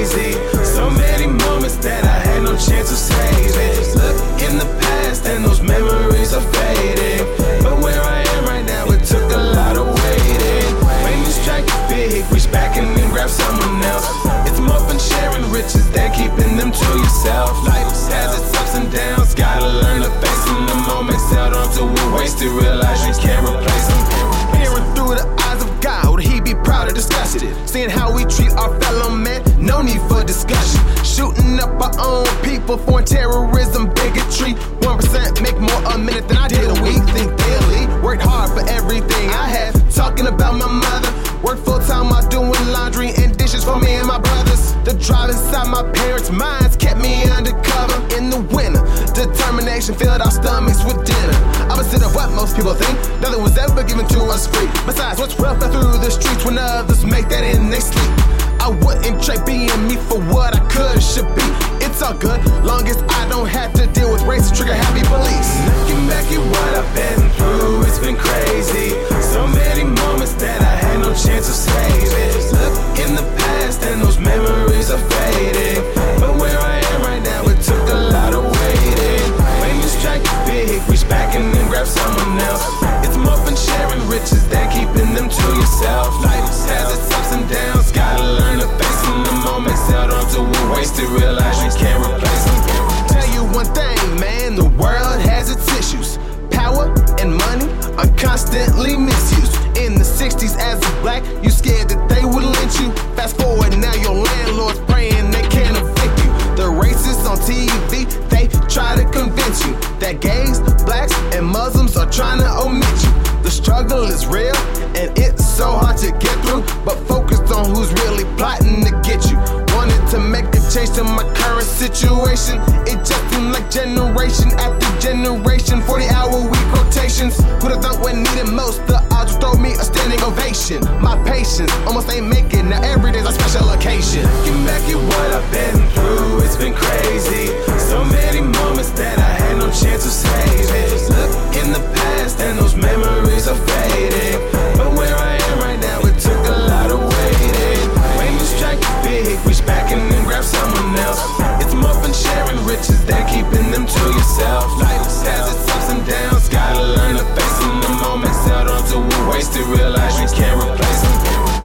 crazy. So many moments that I had no chance of saving. Look in the past and those memories are fading. But where I am right now, it took a lot of waiting. When you strike it big, reach back and then grab someone else. It's more fun sharing riches than keeping them to yourself. Life has its ups and downs, gotta learn to face in the moments held on to a wasted. Realize you can't replace them. Peering through the eyes of God, would he be proud to discuss it? Seeing how we treat our fellow man, no need for discussion. Shooting up our own people for terrorism, bigotry. 1% make more a minute than I did a week. Think daily, worked hard for everything I had. Talking about my mother, worked full time while doing laundry and dishes for me and my brothers. The drive inside my parents' minds kept me undercover in the winter. Determination filled our stomachs with dinner. Opposite of what most people think, nothing was ever given to us free. Besides, what's welfare through the streets when others make that in they sleep? I wouldn't trade being me for what I could or should be. It's all good, long as I don't have to deal with race to trigger happy police. Looking back at what I've been through, it's been crazy. So many moments that I had no chance of saving. Look in the past and those memories are fading. But where I am right now, it took a lot of waiting. When you strike it big, reach back and then grab someone else. It's more fun sharing riches than keeping them to yourself. Life has its ups and downs, gotta learn to face in the moments held on to a wasted. Realize you can't replace them. Tell you one thing, man, the world has its issues. Power and money are constantly misused. In the 60s as a black, you scared that they would lynch you. Fast forward, now your landlord's praying they can't evict you. The racists on TV, they try to convince you that gays, blacks, and Muslims are trying to omit you. The struggle is real, and it's so hard to get through, but focused on who's really plotting to get you. Wanted to make a change to my current situation. It just seemed like generation after generation, 40-hour week rotations. Who'd have thought when needed most, the odds would throw me a standing ovation. My patience almost ain't making, now every day's a special occasion. Looking back at what I've